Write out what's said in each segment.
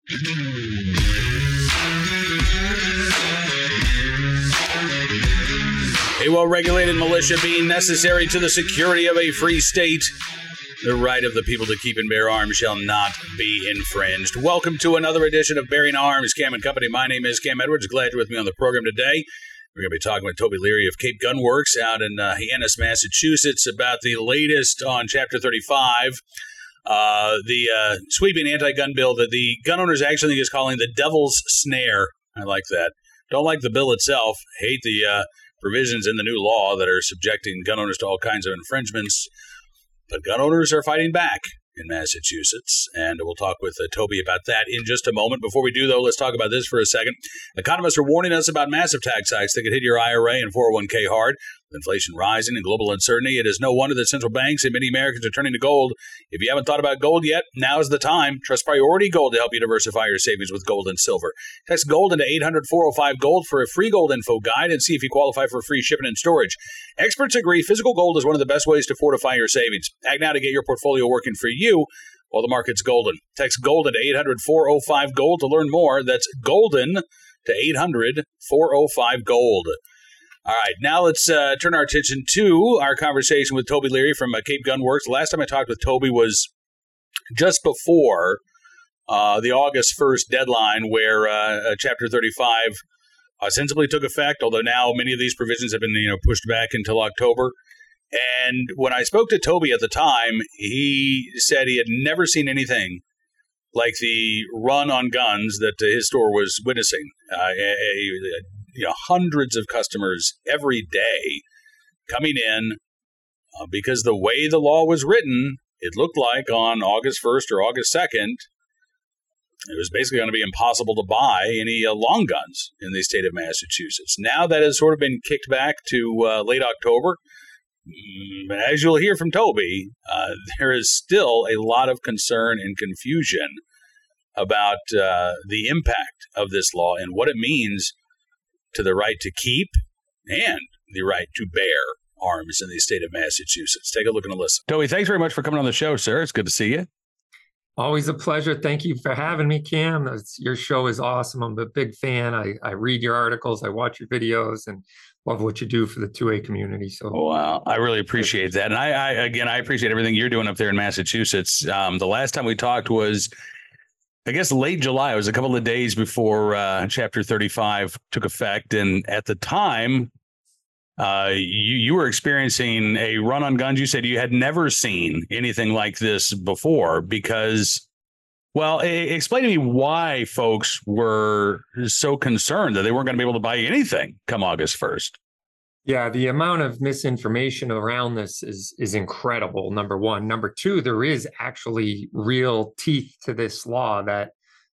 A well-regulated militia being necessary to the security of a free state. The right of the people to keep and bear arms shall not be infringed. Welcome to another edition of Bearing Arms, Cam and Company. My name is Cam Edwards. Glad you're with me on the program today. We're going to be talking with Toby Leary of Cape Gun Works out in Hyannis, Massachusetts, about the latest on Chapter 35, the sweeping anti-gun bill that the gun owners actually think is calling the Devil's Snare. I like that. Don't like the bill itself. Hate the provisions in the new law that are subjecting gun owners to all kinds of infringements. But gun owners are fighting back in Massachusetts, and we'll talk with Toby about that in just a moment. Before we do, though, let's talk about this for a second. Economists are warning us about massive tax hikes that could hit your IRA and 401k hard. With inflation rising and global uncertainty, it is no wonder that central banks and many Americans are turning to gold. If you haven't thought about gold yet, now's the time. Trust Priority Gold to help you diversify your savings with gold and silver. Text GOLD into 800-405-GOLD for a free gold info guide and see if you qualify for free shipping and storage. Experts agree physical gold is one of the best ways to fortify your savings. Act now to get your portfolio working for you while the market's golden. Text GOLD into 800-405-GOLD to learn more. That's golden to 800-405-GOLD. All right, now let's turn our attention to our conversation with Toby Leary from Cape Gun Works. The last time I talked with Toby was just before the August 1st deadline where Chapter 35 ostensibly took effect, although now many of these provisions have been pushed back until October. And when I spoke to Toby at the time, he said he had never seen anything like the run on guns that his store was witnessing. Hundreds of customers every day coming in because the way the law was written, it looked like on August 1st or August 2nd, it was basically going to be impossible to buy any long guns in the state of Massachusetts. Now that has sort of been kicked back to late October. But as you'll hear from Toby, there is still a lot of concern and confusion about the impact of this law and what it means to the right to keep and the right to bear arms in the state of Massachusetts. Take a look and a listen. Toby, thanks very much for coming on the show, sir. It's good to see you. Always a pleasure. Thank you for having me, Cam. Your show is awesome. I'm a big fan. I read your articles. I watch your videos and love what you do for the 2A community. So, wow, I really appreciate that. And I appreciate everything you're doing up there in Massachusetts. The last time we talked was, I guess, late July. It was a couple of days before Chapter 35 took effect. And at the time, you were experiencing a run on guns. You said you had never seen anything like this before because, well, explain to me why folks were so concerned that they weren't going to be able to buy anything come August 1st. Yeah, the amount of misinformation around this is incredible, number one. Number two, there is actually real teeth to this law that,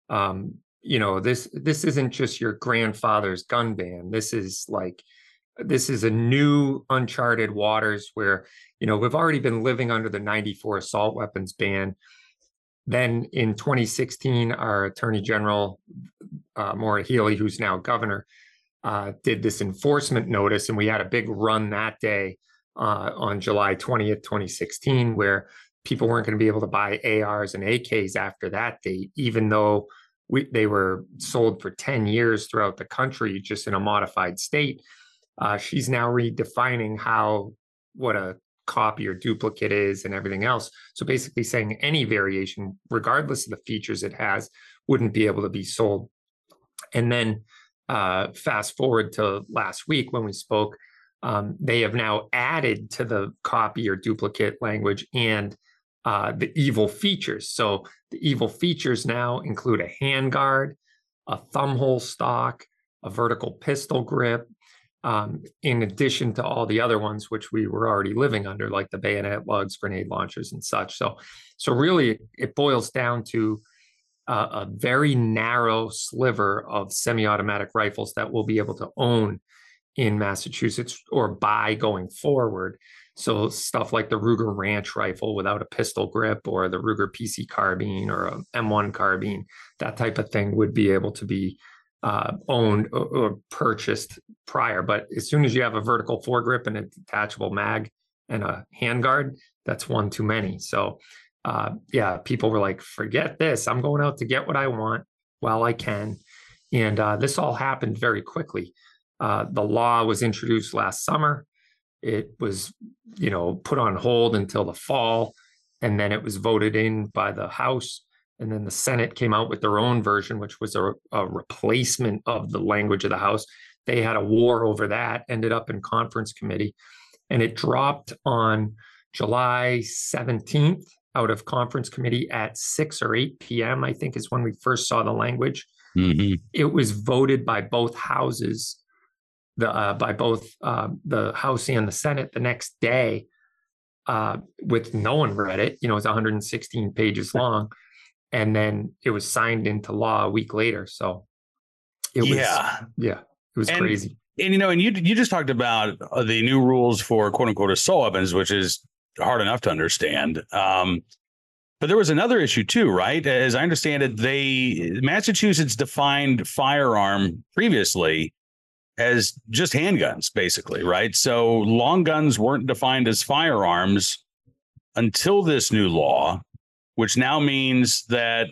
this isn't just your grandfather's gun ban. This is a new uncharted waters where, we've already been living under the 94 assault weapons ban. Then in 2016, our Attorney General, Maura Healey, who's now governor, did this enforcement notice, and we had a big run that day on July 20th, 2016, where people weren't going to be able to buy ARs and AKs after that date, even though they were sold for 10 years throughout the country, just in a modified state. She's now redefining what a copy or duplicate is and everything else. So basically saying any variation, regardless of the features it has, wouldn't be able to be sold. And then fast forward to last week when we spoke, they have now added to the copy or duplicate language and the evil features. So the evil features now include a handguard, a thumbhole stock, a vertical pistol grip, in addition to all the other ones which we were already living under, like the bayonet lugs, grenade launchers, and such. So really, it boils down to a very narrow sliver of semi-automatic rifles that we'll be able to own in Massachusetts or buy going forward. So stuff like the Ruger Ranch rifle without a pistol grip, or the Ruger PC carbine or a M1 carbine, that type of thing would be able to be owned or purchased prior. But as soon as you have a vertical foregrip and a detachable mag and a handguard, that's one too many. So people were like, forget this. I'm going out to get what I want. while I can. And this all happened very quickly. The law was introduced last summer. It was, put on hold until the fall, and then it was voted in by the House. And then the Senate came out with their own version, which was a replacement of the language of the House. They had a war over that, ended up in conference committee, and it dropped on July 17th out of conference committee at 6 or 8 p.m., I think is when we first saw the language. Mm-hmm. It was voted by both houses, by both the House and the Senate the next day, with no one read it. It's 116 pages long. And then it was signed into law a week later. So it was crazy. And you just talked about the new rules for quote unquote assault weapons, which is hard enough to understand. But there was another issue too, right? As I understand it, Massachusetts defined firearm previously as just handguns, basically, right? So long guns weren't defined as firearms until this new law, which now means that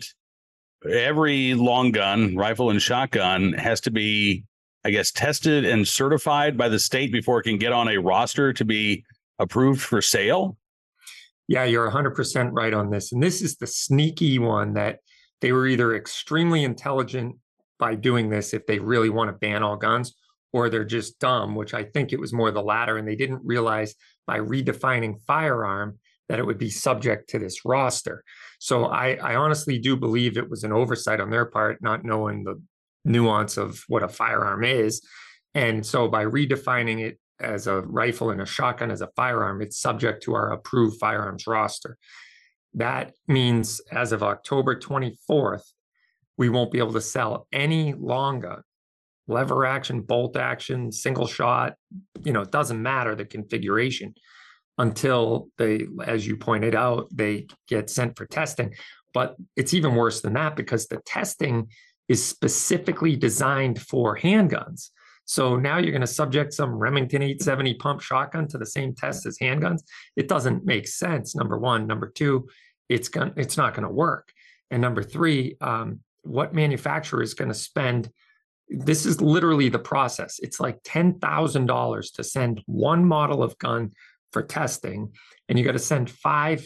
every long gun, rifle and shotgun, has to be, I guess, tested and certified by the state before it can get on a roster to be approved for sale. Yeah, you're 100% right on this. And this is the sneaky one that they were either extremely intelligent by doing this if they really want to ban all guns, or they're just dumb, which I think it was more the latter. And they didn't realize by redefining firearm that it would be subject to this roster. So I honestly do believe it was an oversight on their part, not knowing the nuance of what a firearm is. And so by redefining it as a rifle and a shotgun as a firearm, it's subject to our approved firearms roster. That means as of October 24th, we won't be able to sell any long gun, lever action, bolt action, single shot, it doesn't matter the configuration, until they, as you pointed out, they get sent for testing. But it's even worse than that, because the testing is specifically designed for handguns. So now you're going to subject some Remington 870 pump shotgun to the same test as handguns. It doesn't make sense, number one. Number two, it's not going to work. And number three, what manufacturer is going to spend? This is literally the process. It's like $10,000 to send one model of gun for testing, and you got to send 5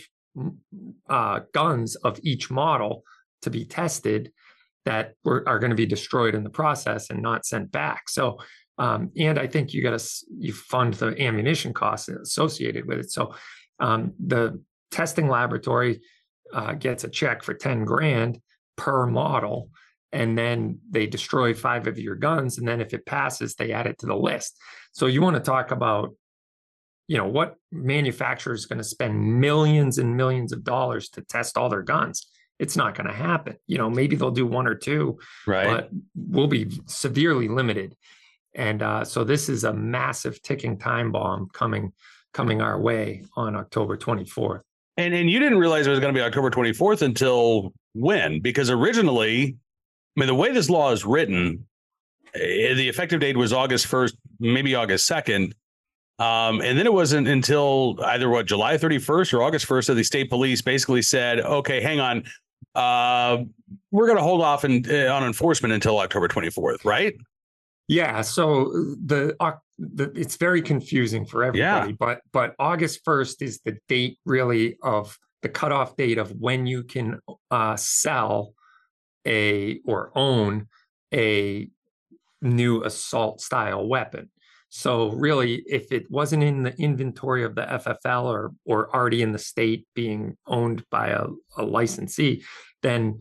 guns of each model to be tested that are going to be destroyed in the process and not sent back. So, and I think you fund the ammunition costs associated with it. So, the testing laboratory gets a check for 10 grand per model, and then they destroy 5 of your guns. And then if it passes, they add it to the list. So you want to talk about, what manufacturer is going to spend millions and millions of dollars to test all their guns? It's not going to happen. Maybe they'll do 1 or 2, right, but we'll be severely limited. And so this is a massive ticking time bomb coming our way on October 24th. And you didn't realize it was going to be October 24th until when? Because originally, the way this law is written, the effective date was August 1st, maybe August 2nd. And then it wasn't until either July 31st or August 1st that the state police basically said, okay, hang on, we're going to hold off on enforcement until October 24th, right? Yeah. So it's very confusing for everybody, but August 1st is the date really of the cutoff date of when you can sell or own a new assault style weapon. So really, if it wasn't in the inventory of the FFL or already in the state being owned by a licensee, then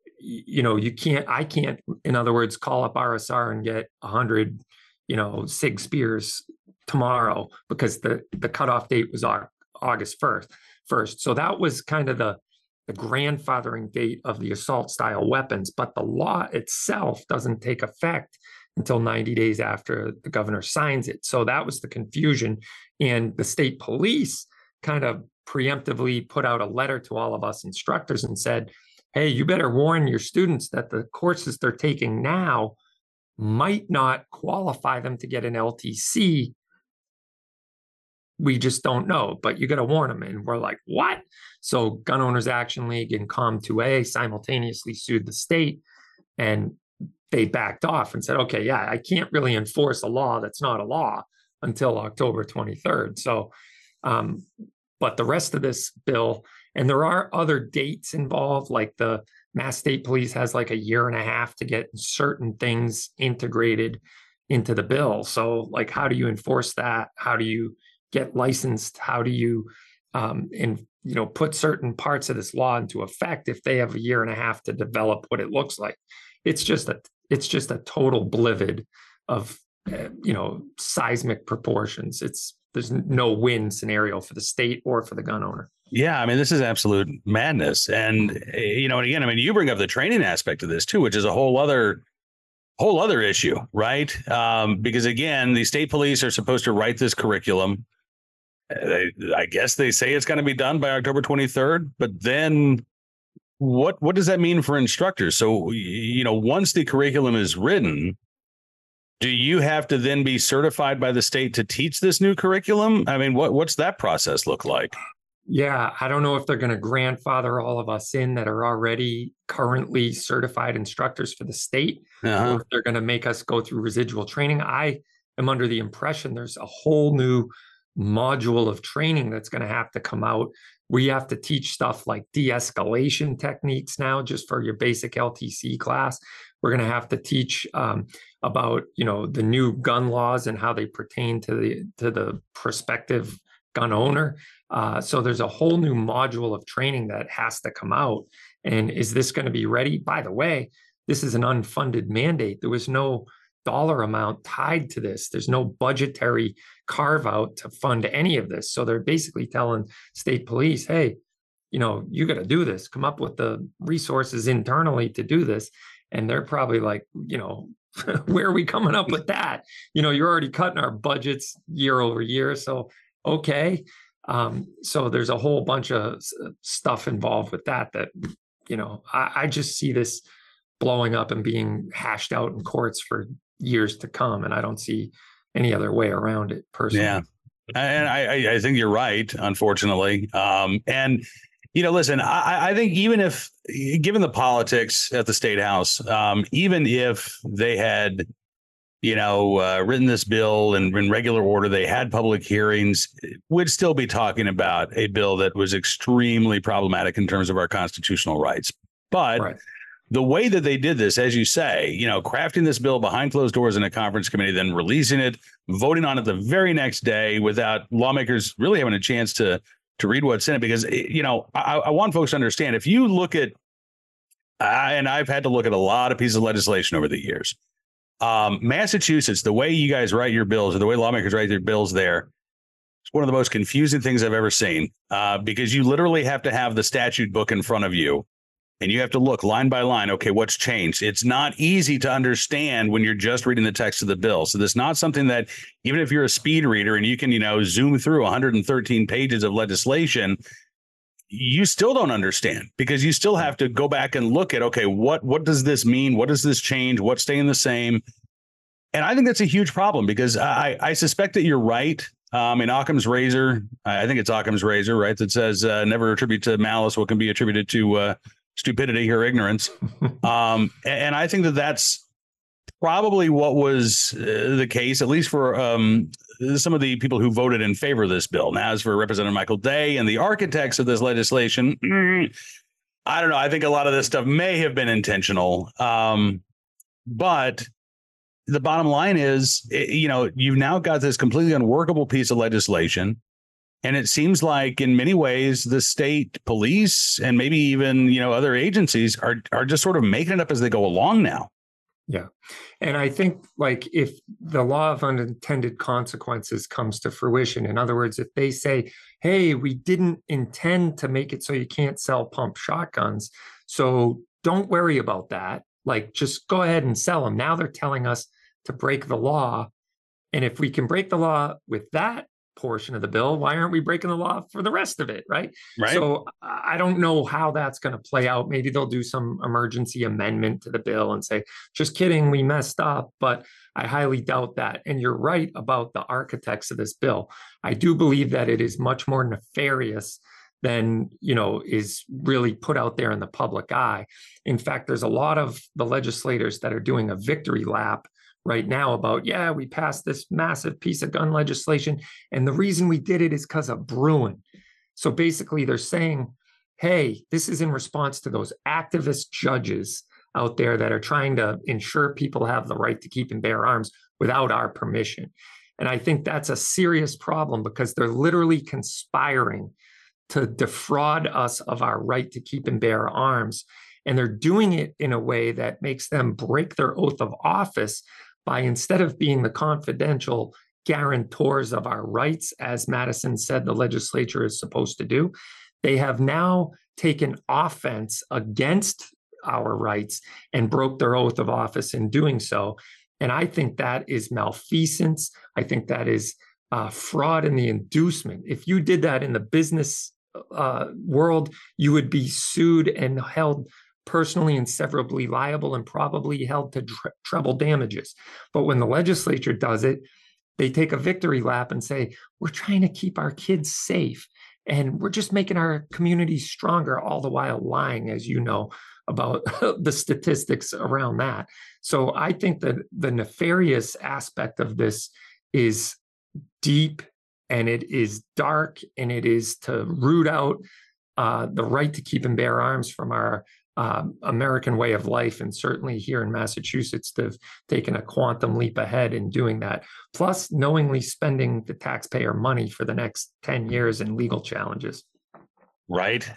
I can't, in other words, call up RSR and get 100, SIG Spears tomorrow, because the cutoff date was August 1st. So that was kind of the grandfathering date of the assault style weapons, but the law itself doesn't take effect until 90 days after the governor signs it. So that was the confusion. And the state police kind of preemptively put out a letter to all of us instructors and said, hey, you better warn your students that the courses they're taking now might not qualify them to get an LTC. We just don't know, but you got to warn them. And we're like, what? So Gun Owners Action League and COM2A simultaneously sued the state. And they backed off and said, okay, yeah, I can't really enforce a law that's not a law until October 23rd. So, but the rest of this bill, and there are other dates involved, like the Mass State Police has like a year and a half to get certain things integrated into the bill. So, like, how do you enforce that? How do you get licensed? How do you, put certain parts of this law into effect if they have a year and a half to develop what it looks like? It's just a total blivid of seismic proportions. There's no win scenario for the state or for the gun owner. Yeah, I mean, this is absolute madness. And, and again, I mean, you bring up the training aspect of this, too, which is a whole other issue, right? Because, again, the state police are supposed to write this curriculum. I guess they say it's going to be done by October 23rd. But then what does that mean for instructors? So, once the curriculum is written, do you have to then be certified by the state to teach this new curriculum? I mean, what's that process look like? Yeah, I don't know if they're going to grandfather all of us in that are already currently certified instructors for the state, or if they're going to make us go through residual training. I am under the impression there's a whole new module of training that's going to have to come out. We have to teach stuff like de-escalation techniques now, just for your basic LTC class. We're going to have to teach about the new gun laws and how they pertain to the prospective gun owner. So there's a whole new module of training that has to come out. And is this going to be ready? By the way, this is an unfunded mandate. There was no dollar amount tied to this. There's no budgetary carve out to fund any of this. So they're basically telling state police, hey, you got to do this, come up with the resources internally to do this. And they're probably like, where are we coming up with that? You're already cutting our budgets year over year. So, okay. So there's a whole bunch of stuff involved with that, I just see this blowing up and being hashed out in courts for years to come. And I don't see any other way around it personally. Yeah. And I think you're right, unfortunately. And, listen, I think even if, given the politics at the State House, even if they had, written this bill in regular order, they had public hearings, we'd still be talking about a bill that was extremely problematic in terms of our constitutional rights. But right. The way that they did this, as you say, crafting this bill behind closed doors in a conference committee, then releasing it, voting on it the very next day without lawmakers really having a chance to read what's in it. Because, I want folks to understand, if you look at, and I've had to look at a lot of pieces of legislation over the years, Massachusetts, the way you guys write your bills or the way lawmakers write their bills there, it's one of the most confusing things I've ever seen, because you literally have to have the statute book in front of you. And you have to look line by line. Okay, what's changed? It's not easy to understand when you're just reading the text of the bill. So that's not something that, even if you're a speed reader and you can, zoom through 113 pages of legislation, you still don't understand, because you still have to go back and look at, okay, what does this mean? What does this change? What's staying the same? And I think that's a huge problem, because I suspect that you're right. In Occam's razor, I think it's Occam's razor, right, that says never attribute to malice what can be attributed to stupidity or ignorance. And I think that that's probably what was the case, at least for some of the people who voted in favor of this bill. Now, as for Representative Michael Day and the architects of this legislation, I don't know. I think a lot of this stuff may have been intentional. But the bottom line is, you've now got this completely unworkable piece of legislation. And it seems like in many ways, the state police and maybe even, other agencies are just sort of making it up as they go along now. Yeah. And I think, like, if the law of unintended consequences comes to fruition, in other words, if they say, hey, we didn't intend to make it so you can't sell pump shotguns, so don't worry about that. Like, just go ahead and sell them. Now they're telling us to break the law. And if we can break the law with that portion of the bill, why aren't we breaking the law for the rest of it? Right. So I don't know how that's going to play out. Maybe they'll do some emergency amendment to the bill and say, just kidding, we messed up. But I highly doubt that. And you're right about the architects of this bill. I do believe that it is much more nefarious than, is really put out there in the public eye. In fact, there's a lot of the legislators that are doing a victory lap right now about, yeah, we passed this massive piece of gun legislation, and the reason we did it is because of Bruen. So basically they're saying, hey, this is in response to those activist judges out there that are trying to ensure people have the right to keep and bear arms without our permission. And I think that's a serious problem, because they're literally conspiring to defraud us of our right to keep and bear arms. And they're doing it in a way that makes them break their oath of office by, instead of being the confidential guarantors of our rights, as Madison said the legislature is supposed to do, they have now taken offense against our rights and broke their oath of office in doing so. And I think that is malfeasance. I think that is fraud in the inducement. If you did that in the business world, you would be sued and held personally and severably liable, and probably held to treble damages. But when the legislature does it, they take a victory lap and say, we're trying to keep our kids safe, and we're just making our communities stronger, all the while lying, as you know, about the statistics around that. So I think that the nefarious aspect of this is deep, and it is dark, and it is to root out the right to keep and bear arms from our American way of life. And certainly here in Massachusetts, they've taken a quantum leap ahead in doing that, plus knowingly spending the taxpayer money for the next 10 years in legal challenges. Right.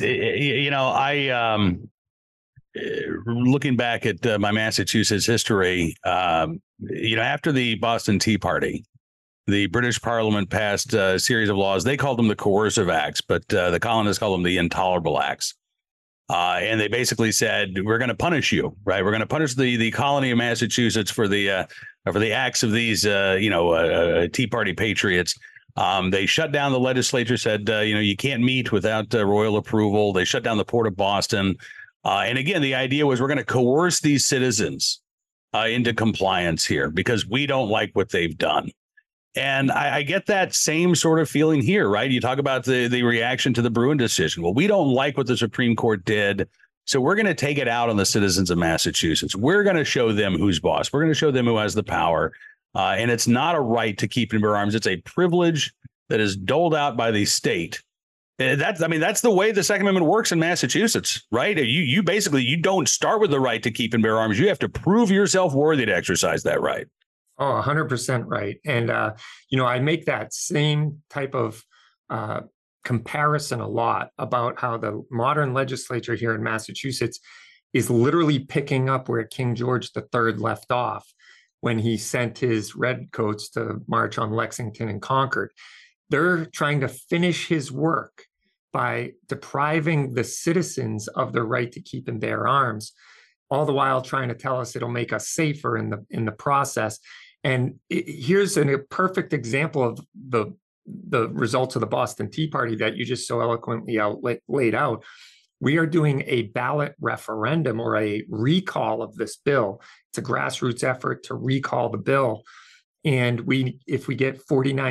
Looking back at my Massachusetts history, after the Boston Tea Party, the British Parliament passed a series of laws. They called them the coercive acts, but the colonists called them the intolerable acts. And they basically said, we're going to punish you, right? We're going to punish the colony of Massachusetts for the acts of these, Tea Party patriots. They shut down the legislature, said, you can't meet without royal approval. They shut down the Port of Boston. And again, the idea was, we're going to coerce these citizens into compliance here because we don't like what they've done. And I get that same sort of feeling here, right? You talk about the reaction to the Bruen decision. Well, we don't like what the Supreme Court did, so we're going to take it out on the citizens of Massachusetts. We're going to show them who's boss. We're going to show them who has the power. And it's not a right to keep and bear arms. It's a privilege that is doled out by the state. That's the way the Second Amendment works in Massachusetts, right? You basically, you don't start with the right to keep and bear arms. You have to prove yourself worthy to exercise that right. Oh, 100% right. And, I make that same type of comparison a lot about how the modern legislature here in Massachusetts is literally picking up where King George III left off when he sent his redcoats to march on Lexington and Concord. They're trying to finish his work by depriving the citizens of their right to keep and bear arms, all the while trying to tell us it'll make us safer in the process. And here's a perfect example of the results of the Boston Tea Party that you just so eloquently laid out. We are doing a ballot referendum or a recall of this bill. It's a grassroots effort to recall the bill. And if we get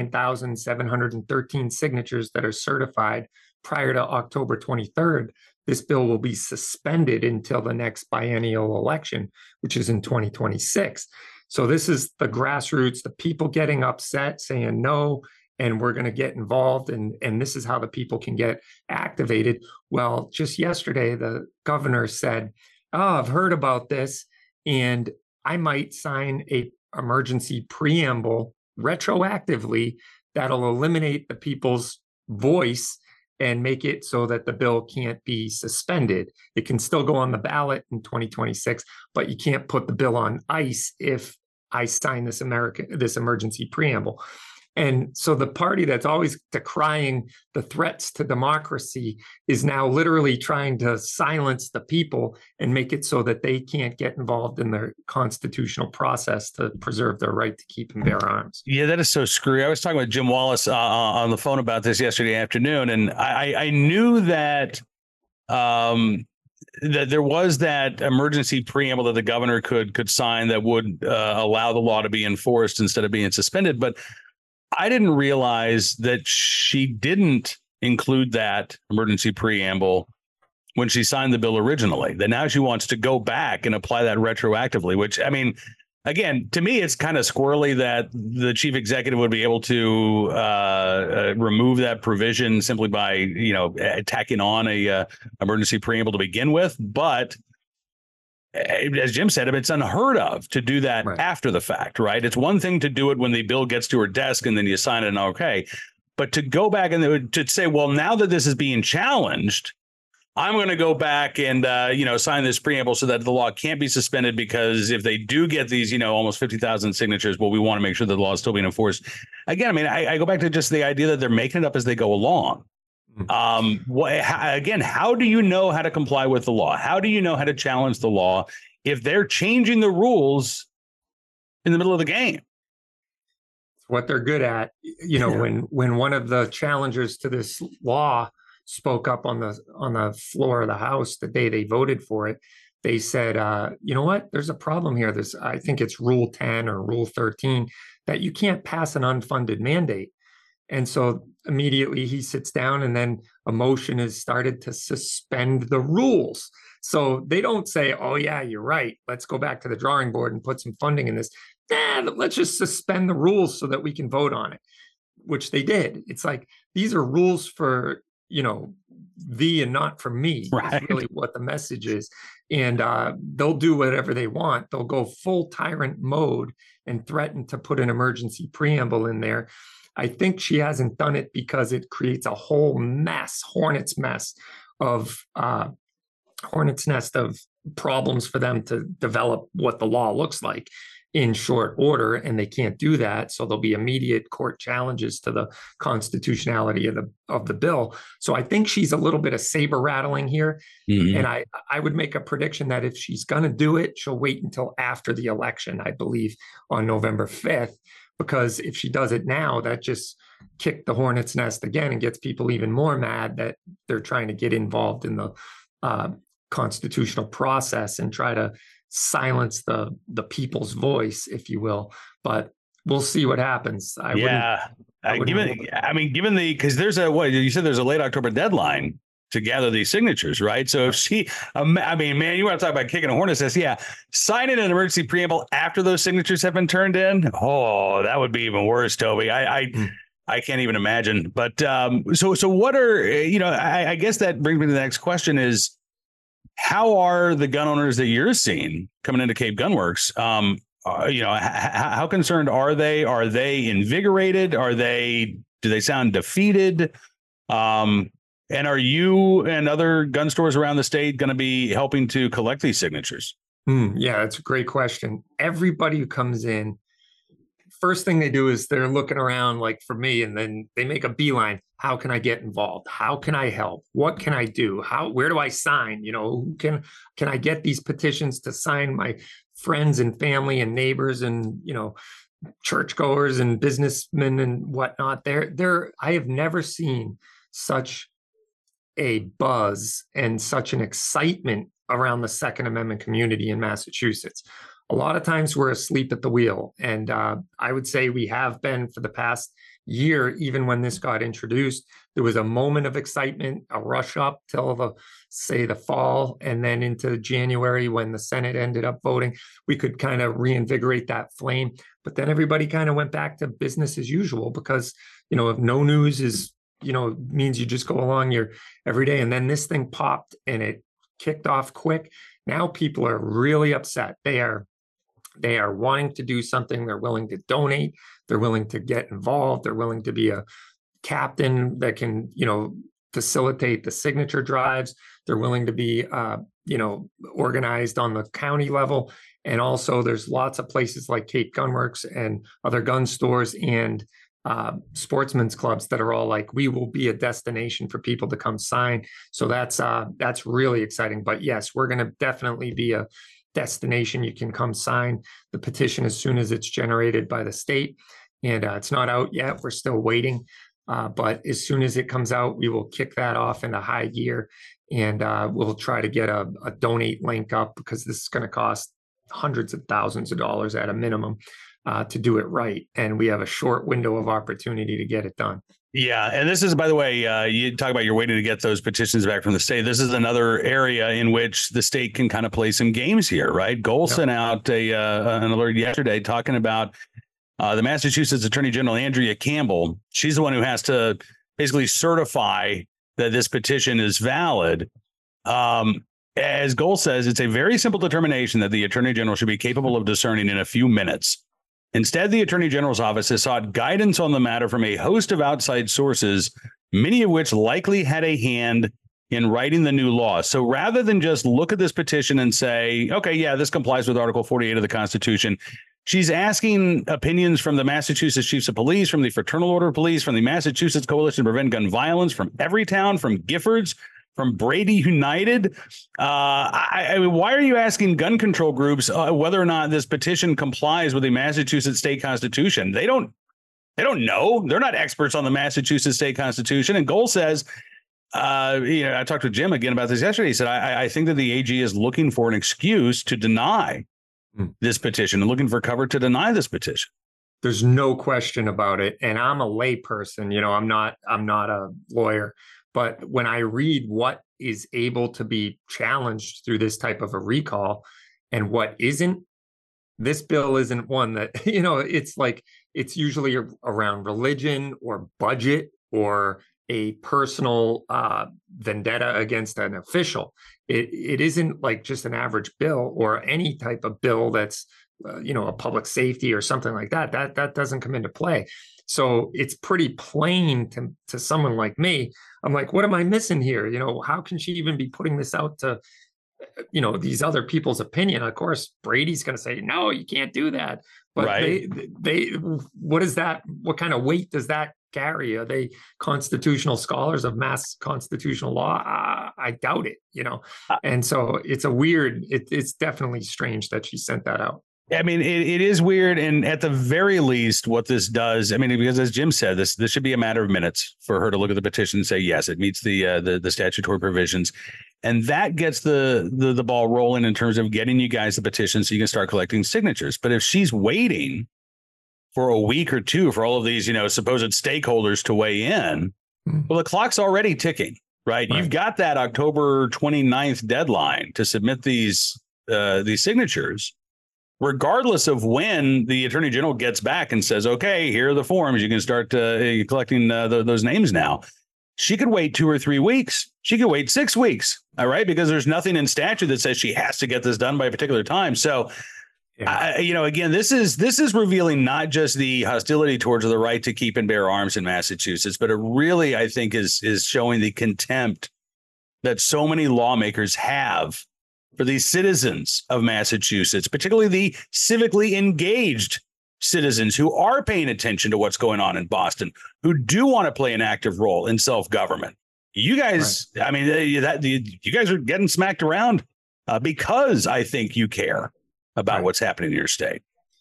49,713 signatures that are certified prior to October 23rd, this bill will be suspended until the next biennial election, which is in 2026. So this is the grassroots, the people getting upset, saying no, and we're going to get involved. And this is how the people can get activated. Well, just yesterday, the governor said, I've heard about this, and I might sign a emergency preamble retroactively that'll eliminate the people's voice and make it so that the bill can't be suspended. It can still go on the ballot in 2026, but you can't put the bill on ice if I sign this emergency preamble. And so the party that's always decrying the threats to democracy is now literally trying to silence the people and make it so that they can't get involved in the constitutional process to preserve their right to keep and bear arms. Yeah, that is so screwy. I was talking with Jim Wallace on the phone about this yesterday afternoon, and I knew that that there was that emergency preamble that the governor could sign that would allow the law to be enforced instead of being suspended, but I didn't realize that she didn't include that emergency preamble when she signed the bill originally. That now she wants to go back and apply that retroactively, which, I mean, again, to me, it's kind of squirrely that the chief executive would be able to remove that provision simply by, tacking on a emergency preamble to begin with. But as Jim said, it's unheard of to do that after the fact, right? It's one thing to do it when the bill gets to her desk and then you sign it and okay. But to go back and to say, well, now that this is being challenged, I'm going to go back and, sign this preamble so that the law can't be suspended, because if they do get these, almost 50,000 signatures, well, we want to make sure that the law is still being enforced. Again, I mean, I go back to just the idea that they're making it up as they go along. How do you know how to comply with the law? How do you know how to challenge the law if they're changing the rules in the middle of the game? It's what they're good at. When one of the challengers to this law spoke up on the floor of the House the day they voted for it, they said, you know what, there's a problem here. I think it's Rule 10 or Rule 13, that you can't pass an unfunded mandate. And so immediately he sits down, and then a motion is started to suspend the rules. So they don't say, oh, yeah, you're right, let's go back to the drawing board and put some funding in this. Let's just suspend the rules so that we can vote on it, which they did. It's like, these are rules for, thee and not for me, right? Is really what the message is. And they'll do whatever they want. They'll go full tyrant mode and threaten to put an emergency preamble in there. I think she hasn't done it because it creates a whole mess, hornet's nest of problems for them to develop what the law looks like in short order, and they can't do that. So there'll be immediate court challenges to the constitutionality of the bill. So I think she's a little bit of saber rattling here. Mm-hmm. And I would make a prediction that if she's going to do it, she'll wait until after the election, I believe, on November 5th. Because if she does it now, that just kicked the hornet's nest again and gets people even more mad that they're trying to get involved in the constitutional process and try to silence the people's voice, if you will. But we'll see what happens. Because there's you said there's a late October deadline to gather these signatures, right? So if she, you want to talk about kicking a hornet's nest? Yeah, signing an emergency preamble after those signatures have been turned in. Oh, that would be even worse, Toby. I can't even imagine. But so what are, I guess that brings me to the next question is, how are the gun owners that you're seeing coming into Cape Gun Works? How concerned are they? Are they invigorated? Do they sound defeated? And are you and other gun stores around the state going to be helping to collect these signatures? Yeah, that's a great question. Everybody who comes in, first thing they do is they're looking around, like for me, and then they make a beeline. How can I get involved? How can I help? What can I do? Where do I sign? Who can I get these petitions to sign? My friends and family and neighbors and, churchgoers and businessmen and whatnot. I have never seen such a buzz and such an excitement around the Second Amendment community in Massachusetts. A lot of times we're asleep at the wheel. And I would say we have been for the past year. Even when this got introduced, there was a moment of excitement, a rush up till the fall, and then into January when the Senate ended up voting, we could kind of reinvigorate that flame. But then everybody kind of went back to business as usual because, if no news is means you just go along your every day. And then this thing popped and it kicked off quick. Now people are really upset. They are wanting to do something. They're willing to donate. They're willing to get involved. They're willing to be a captain that can, facilitate the signature drives. They're willing to be, organized on the county level. And also there's lots of places like Cape Gun Works and other gun stores and sportsmen's clubs that are all like, we will be a destination for people to come sign. So that's really exciting. But yes, we're going to definitely be a destination. You can come sign the petition as soon as it's generated by the state. And it's not out yet. We're still waiting. But as soon as it comes out, we will kick that off into high gear. And we'll try to get a donate link up because this is going to cost hundreds of thousands of dollars at a minimum. to do it right. And we have a short window of opportunity to get it done. Yeah. And this is, by the way, you talk about you're waiting to get those petitions back from the state. This is another area in which the state can kind of play some games here, right? Gohl sent out an alert yesterday talking about the Massachusetts Attorney General, Andrea Campbell. She's the one who has to basically certify that this petition is valid. As Gohl says, it's a very simple determination that the Attorney General should be capable of discerning in a few minutes. Instead, the Attorney General's office has sought guidance on the matter from a host of outside sources, many of which likely had a hand in writing the new law. So rather than just look at this petition and say, okay, yeah, this complies with Article 48 of the Constitution, she's asking opinions from the Massachusetts Chiefs of Police, from the Fraternal Order of Police, from the Massachusetts Coalition to Prevent Gun Violence, from Everytown, from Giffords, from Brady United. I mean, why are you asking gun control groups whether or not this petition complies with the Massachusetts state constitution? They don't know. They're not experts on the Massachusetts state constitution. And Gohl says, I talked to Jim again about this yesterday. He said, I think that the AG is looking for an excuse to deny this petition and looking for cover to deny this petition. There's no question about it. And I'm a layperson, I'm not a lawyer. But when I read what is able to be challenged through this type of a recall and what isn't, this bill isn't one that, it's like it's usually around religion or budget or a personal vendetta against an official. It isn't like just an average bill or any type of bill that's, a public safety or something like that. That doesn't come into play. So it's pretty plain to someone like me. I'm like, what am I missing here? How can she even be putting this out to, these other people's opinion? Of course, Brady's going to say, no, you can't do that. But right. they, what is that? What kind of weight does that carry? Are they constitutional scholars of mass constitutional law? I doubt it, And so it's it's definitely strange that she sent that out. I mean, it is weird. And at the very least, what this does, because as Jim said, this should be a matter of minutes for her to look at the petition and say, yes, it meets the statutory provisions. And that gets the ball rolling in terms of getting you guys the petition so you can start collecting signatures. But if she's waiting for a week or two for all of these, supposed stakeholders to weigh in, well, the clock's already ticking, right? You've got that October 29th deadline to submit these signatures. Regardless of when the Attorney General gets back and says, okay, here are the forms, you can start collecting those names now. She could wait 2 or 3 weeks. She could wait 6 weeks. All right. Because there's nothing in statute that says she has to get this done by a particular time. So, again, this is revealing not just the hostility towards the right to keep and bear arms in Massachusetts, but it really, I think, is showing the contempt that so many lawmakers have for these citizens of Massachusetts, particularly the civically engaged citizens who are paying attention to what's going on in Boston, who do want to play an active role in self-government. You guys, you guys are getting smacked around because I think you care about what's happening in your state.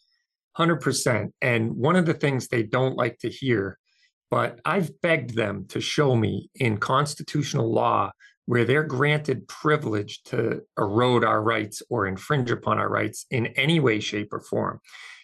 100%. And one of the things they don't like to hear, but I've begged them to show me in constitutional law where they're granted privilege to erode our rights or infringe upon our rights in any way, shape, or form.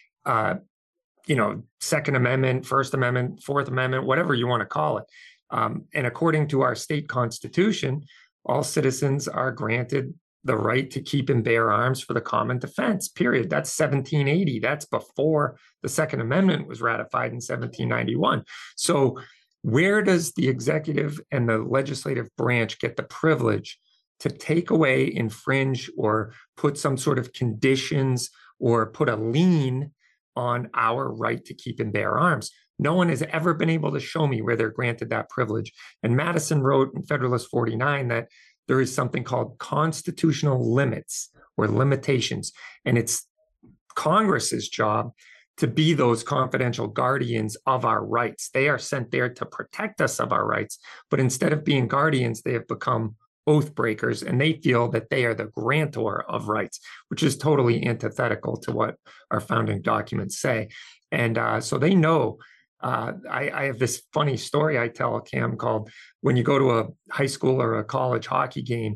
Second Amendment, First Amendment, Fourth Amendment, whatever you want to call it. And according to our state constitution, all citizens are granted the right to keep and bear arms for the common defense, period. That's 1780. That's before the Second Amendment was ratified in 1791. So where does the executive and the legislative branch get the privilege to take away, infringe, or put some sort of conditions or put a lien on our right to keep and bear arms? No one has ever been able to show me where they're granted that privilege. And Madison wrote in Federalist 49 that there is something called constitutional limits or limitations. And it's Congress's job to be those confidential guardians of our rights. They are sent there to protect us of our rights. But instead of being guardians, they have become oath breakers, and they feel that they are the grantor of rights, which is totally antithetical to what our founding documents say. And so they know. I have this funny story I tell, Cam, called when you go to a high school or a college hockey game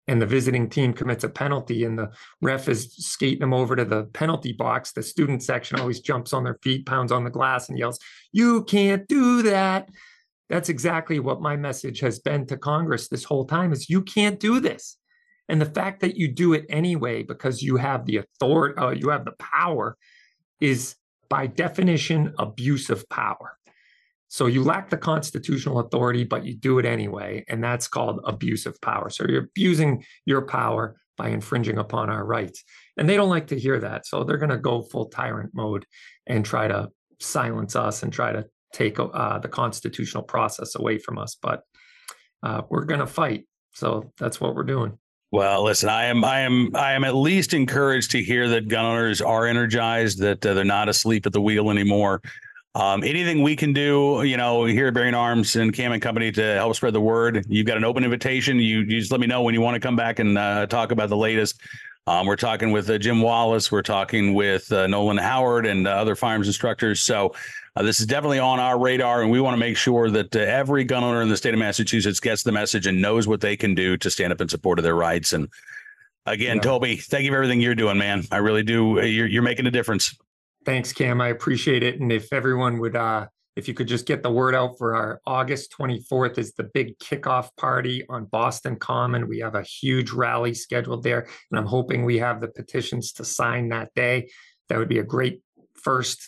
and the visiting team commits a penalty and the ref is skating them over to the penalty box, the student section always jumps on their feet, pounds on the glass, and yells, "You can't do that." That's exactly what my message has been to Congress this whole time is you can't do this. And the fact that you do it anyway because you have the authority, you have the power, is by definition abuse of power. So you lack the constitutional authority, but you do it anyway, and that's called abuse of power. So you're abusing your power by infringing upon our rights. And they don't like to hear that. So they're going to go full tyrant mode and try to silence us and try to take the constitutional process away from us. But we're going to fight. So that's what we're doing. Well, listen, I am at least encouraged to hear that gun owners are energized, that they're not asleep at the wheel anymore. Anything we can do, here at Bearing Arms and Cam and Company to help spread the word. You've got an open invitation. You just let me know when you want to come back and talk about the latest. We're talking with Jim Wallace. We're talking with Nolan Howard and other firearms instructors. So this is definitely on our radar, and we want to make sure that every gun owner in the state of Massachusetts gets the message and knows what they can do to stand up in support of their rights. And again, Toby, thank you for everything you're doing, man. I really do. You're making a difference. Thanks, Cam. I appreciate it. And if everyone would, if you could just get the word out for our August 24th is the big kickoff party on Boston Common. We have a huge rally scheduled there, and I'm hoping we have the petitions to sign that day. That would be a great first,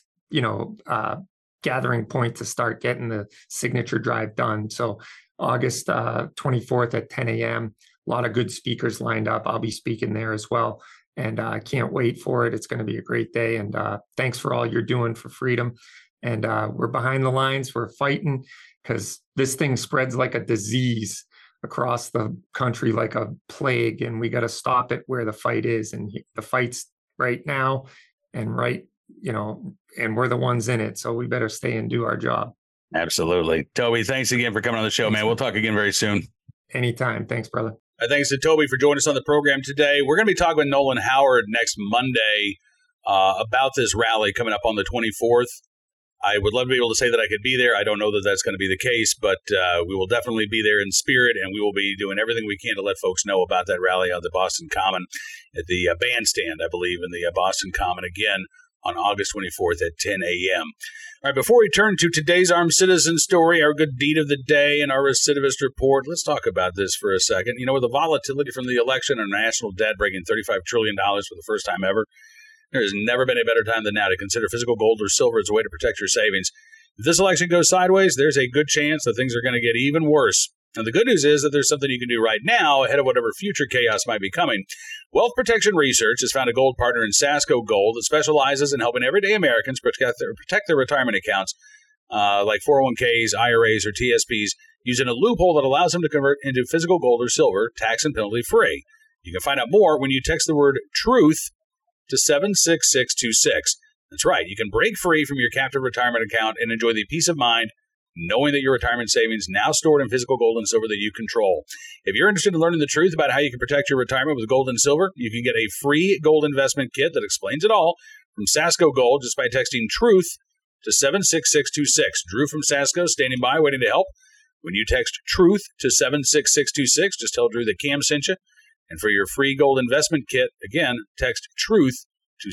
gathering point to start getting the signature drive done. So August 24th at 10 a.m. A lot of good speakers lined up. I'll be speaking there as well. And I can't wait for it. It's going to be a great day. And thanks for all you're doing for freedom. And we're behind the lines. We're fighting because this thing spreads like a disease across the country, like a plague. And we got to stop it where the fight is. And the fight's right now and and we're the ones in it. So we better stay and do our job. Absolutely. Toby, thanks again for coming on the show, man. We'll talk again very soon. Anytime. Thanks, brother. Thanks to Toby for joining us on the program today. We're going to be talking with Nolan Howard next Monday about this rally coming up on the 24th. I would love to be able to say that I could be there. I don't know that that's going to be the case, but we will definitely be there in spirit, and we will be doing everything we can to let folks know about that rally on the Boston Common at the bandstand, I believe, in the Boston Common again on August 24th at 10 a.m. All right, before we turn to today's Armed Citizen story, our good deed of the day, and our recidivist report, let's talk about this for a second. With the volatility from the election and national debt breaking $35 trillion for the first time ever, there has never been a better time than now to consider physical gold or silver as a way to protect your savings. If this election goes sideways, there's a good chance that things are going to get even worse. And the good news is that there's something you can do right now ahead of whatever future chaos might be coming. Wealth Protection Research has found a gold partner in Sasco Gold that specializes in helping everyday Americans protect their retirement accounts, like 401ks, IRAs, or TSPs, using a loophole that allows them to convert into physical gold or silver, tax and penalty free. You can find out more when you text the word TRUTH to 76626. That's right. You can break free from your captive retirement account and enjoy the peace of mind knowing that your retirement savings now stored in physical gold and silver that you control. If you're interested in learning the truth about how you can protect your retirement with gold and silver, you can get a free gold investment kit that explains it all from Sasco Gold just by texting TRUTH to 76626. Drew from Sasco standing by waiting to help. When you text TRUTH to 76626, just tell Drew that Cam sent you. And for your free gold investment kit, again, text TRUTH to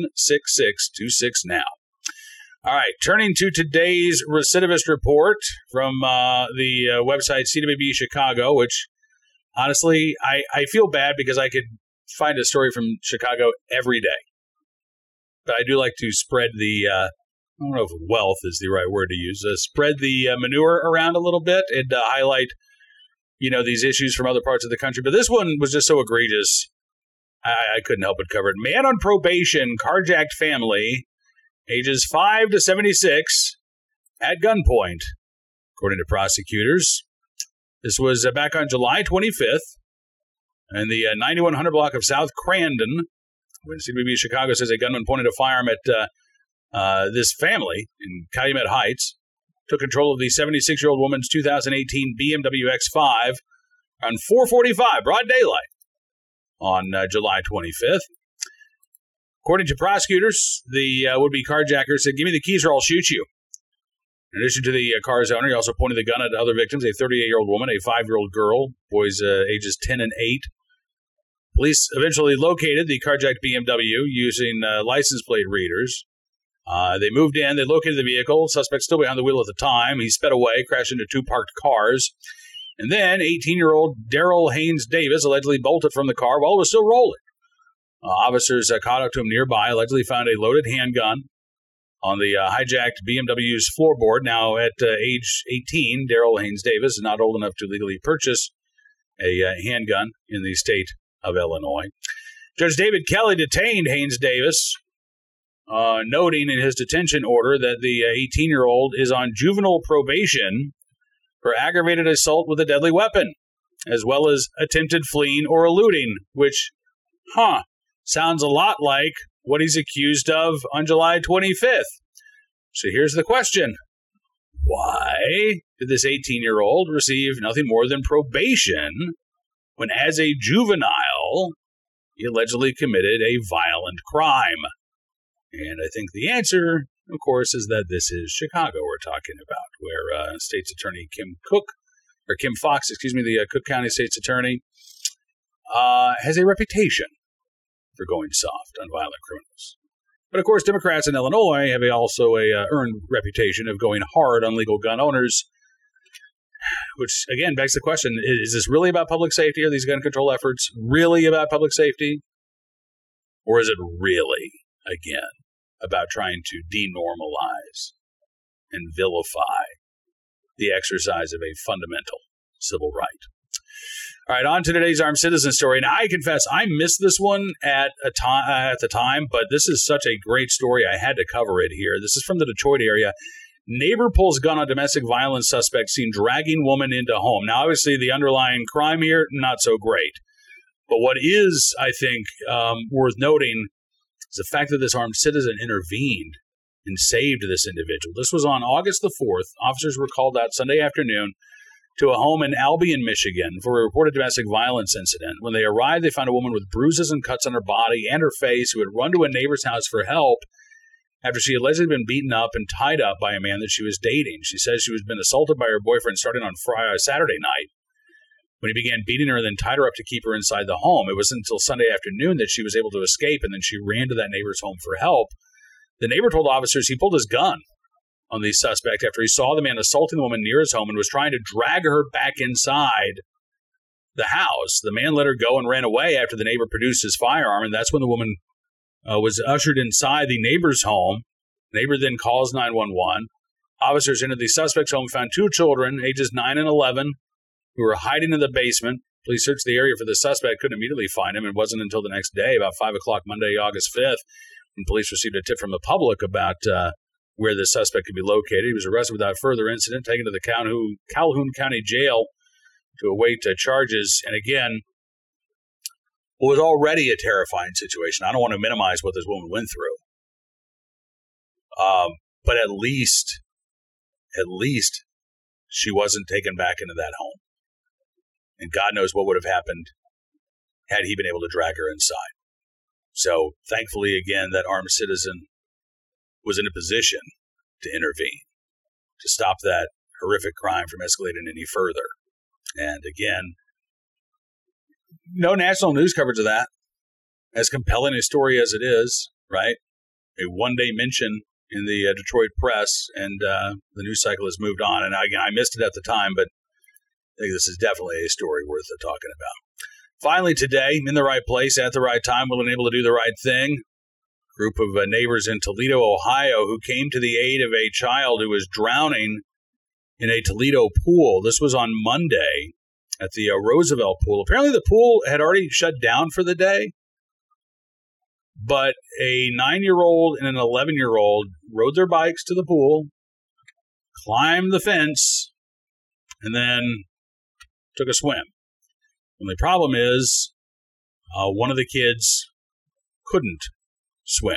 76626 now. All right, turning to today's recidivist report from the website CWB Chicago, which honestly, I feel bad because I could find a story from Chicago every day. But I do like to spread the, I don't know if wealth is the right word to use, spread the manure around a little bit and highlight, these issues from other parts of the country. But this one was just so egregious, I couldn't help but cover it. Man on probation, carjacked family, ages 5 to 76, at gunpoint, according to prosecutors. This was back on July 25th, in the 9100 block of South Crandon, when CWB Chicago says a gunman pointed a firearm at this family in Calumet Heights, took control of the 76-year-old woman's 2018 BMW X5 on 4:45, broad daylight, on July 25th. According to prosecutors, the would-be carjacker said, "Give me the keys or I'll shoot you." In addition to the car's owner, he also pointed the gun at other victims, a 38-year-old woman, a 5-year-old girl, boys ages 10 and 8. Police eventually located the carjacked BMW using license plate readers. They moved in. They located the vehicle. Suspect still behind the wheel at the time. He sped away, crashed into 2 parked cars. And then 18-year-old Daryl Haynes Davis allegedly bolted from the car while it was still rolling. Officers caught up to him nearby, allegedly found a loaded handgun on the hijacked BMW's floorboard. Now, at age 18, Daryl Haynes Davis is not old enough to legally purchase a handgun in the state of Illinois. Judge David Kelly detained Haynes Davis, noting in his detention order that the 18-year-old is on juvenile probation for aggravated assault with a deadly weapon, as well as attempted fleeing or eluding, which, sounds a lot like what he's accused of on July 25th. So here's the question. Why did this 18-year-old receive nothing more than probation when, as a juvenile, he allegedly committed a violent crime? And I think the answer, of course, is that this is Chicago we're talking about, where State's Attorney Kim Foxx, the Cook County State's Attorney, has a reputation for going soft on violent criminals. But, of course, Democrats in Illinois have also a earned reputation of going hard on legal gun owners, which, again, begs the question, is this really about public safety? Are these gun control efforts really about public safety? Or is it really, again, about trying to denormalize and vilify the exercise of a fundamental civil right? All right, on to today's armed citizen story. And I confess, I missed this one at the time, but this is such a great story. I had to cover it here. This is from the Detroit area. Neighbor pulls gun on domestic violence suspect seen dragging woman into home. Now, obviously, the underlying crime here, not so great. But what is, I think, worth noting is the fact that this armed citizen intervened and saved this individual. This was on August the 4th. Officers were called out Sunday afternoon to a home in Albion, Michigan, for a reported domestic violence incident. When they arrived, they found a woman with bruises and cuts on her body and her face who had run to a neighbor's house for help after she had allegedly been beaten up and tied up by a man that she was dating. She says she was been assaulted by her boyfriend starting on Saturday night, when he began beating her and then tied her up to keep her inside the home. It wasn't until Sunday afternoon that she was able to escape, and then she ran to that neighbor's home for help. The neighbor told officers he pulled his gun on the suspect after he saw the man assaulting the woman near his home and was trying to drag her back inside the house. The man let her go and ran away after the neighbor produced his firearm, and that's when the woman was ushered inside the neighbor's home. The neighbor then calls 911. Officers entered the suspect's home, found 2 children, ages 9 and 11, who were hiding in the basement. Police searched the area for the suspect, couldn't immediately find him. It wasn't until the next day, about 5 o'clock Monday, August 5th, when police received a tip from the public about where the suspect could be located. He was arrested without further incident, taken to the Calhoun County Jail to await charges. And again, it was already a terrifying situation. I don't want to minimize what this woman went through. But at least she wasn't taken back into that home. And God knows what would have happened had he been able to drag her inside. So thankfully, again, that armed citizen was in a position to intervene, to stop that horrific crime from escalating any further. And again, no national news coverage of that, as compelling a story as it is, right? A one-day mention in the Detroit press, and the news cycle has moved on. And I missed it at the time, but I think this is definitely a story worth talking about. Finally today, in the right place, at the right time, willing and able to do the right thing. Group of neighbors in Toledo, Ohio, who came to the aid of a child who was drowning in a Toledo pool. This was on Monday at the Roosevelt pool. Apparently the pool had already shut down for the day, but a 9-year-old and an 11-year-old rode their bikes to the pool, climbed the fence, and then took a swim. The only problem is one of the kids couldn't swim.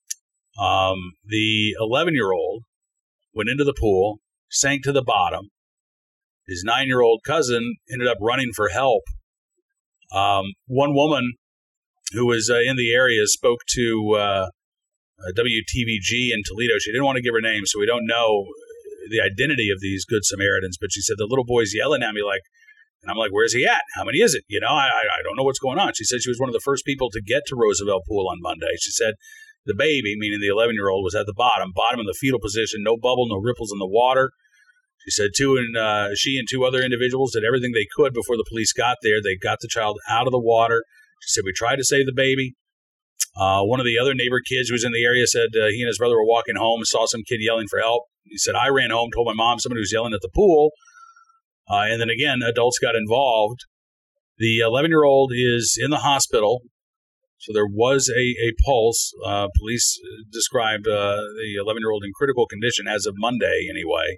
The 11-year-old went into the pool, sank to the bottom. His 9-year-old cousin ended up running for help. One woman who was in the area spoke to WTVG in Toledo. She didn't want to give her name, so we don't know the identity of these good Samaritans, but she said, the little boy's yelling at me like, And I'm like, where's he at? How many is it? I don't know what's going on. She said she was one of the first people to get to Roosevelt Pool on Monday. She said the baby, meaning the 11-year-old, was at the bottom in the fetal position, no bubble, no ripples in the water. She said she and 2 other individuals did everything they could before the police got there. They got the child out of the water. She said, we tried to save the baby. One of the other neighbor kids who was in the area said he and his brother were walking home and saw some kid yelling for help. He said, I ran home, told my mom somebody was yelling at the pool. And then again, adults got involved. The 11-year-old is in the hospital. So there was a pulse. Police described the 11-year-old in critical condition as of Monday anyway.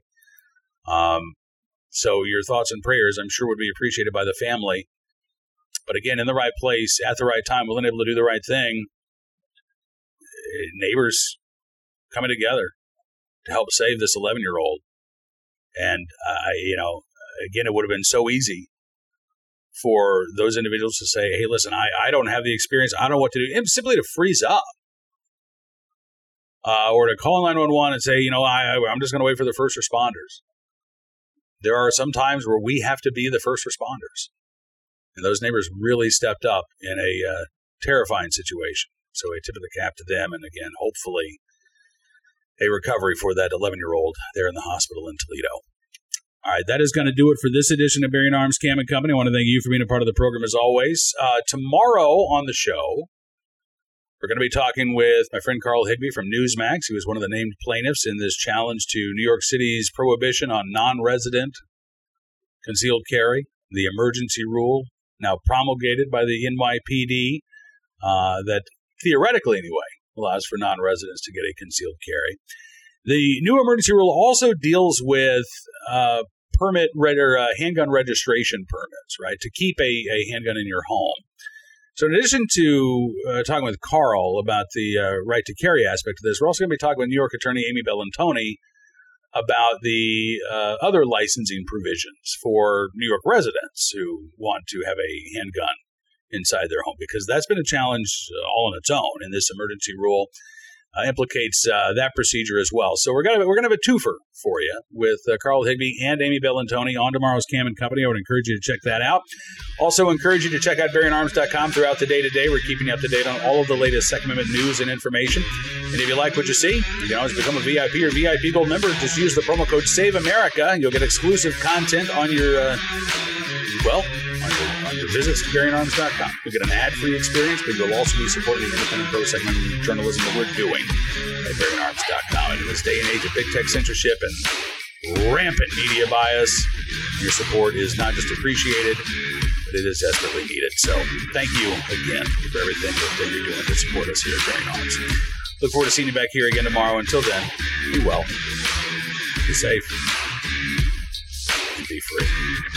So your thoughts and prayers, I'm sure, would be appreciated by the family. But again, in the right place, at the right time, willing able to do the right thing. Neighbors coming together to help save this 11-year-old. And, again, it would have been so easy for those individuals to say, hey, listen, I don't have the experience. I don't know what to do. And simply to freeze up. Or to call 911 and say, I'm just going to wait for the first responders. There are some times where we have to be the first responders. And those neighbors really stepped up in a terrifying situation. So I tip of the cap to them. And again, hopefully a recovery for that 11-year-old there in the hospital in Toledo. All right, that is going to do it for this edition of Bearing Arms Cam & Company. I want to thank you for being a part of the program as always. Tomorrow on the show, we're going to be talking with my friend Carl Higbee from Newsmax, who is one of the named plaintiffs in this challenge to New York City's prohibition on non-resident concealed carry, the emergency rule now promulgated by the NYPD that theoretically anyway allows for non-residents to get a concealed carry. The new emergency rule also deals with handgun registration permits, right, to keep a handgun in your home. So in addition to talking with Carl about the right to carry aspect of this, we're also going to be talking with New York attorney Amy Bellantoni about the other licensing provisions for New York residents who want to have a handgun inside their home, because that's been a challenge all on its own, and this emergency rule implicates that procedure as well. So we're gonna have a twofer for you with Carl Higbee and Amy Bellantoni on tomorrow's Cam & Company. I would encourage you to check that out. Also encourage you to check out BearingArms.com throughout the day today. We're keeping you up to date on all of the latest Second Amendment news and information. And if you like what you see, you can always become a VIP or VIP Gold member. Just use the promo code SAVEAmerica, and you'll get exclusive content on your on your visits to BearingArms.com. You'll get an ad-free experience, but you'll also be supporting the independent pro-Second Amendment journalism that we're doing at BearingArms.com. And in this day and age of big tech censorship and rampant media bias, your support is not just appreciated, but it is desperately needed. So thank you again for everything that you're doing to support us here at Bearing Arms. Look forward to seeing you back here again tomorrow. Until then, be well, be safe, and be free.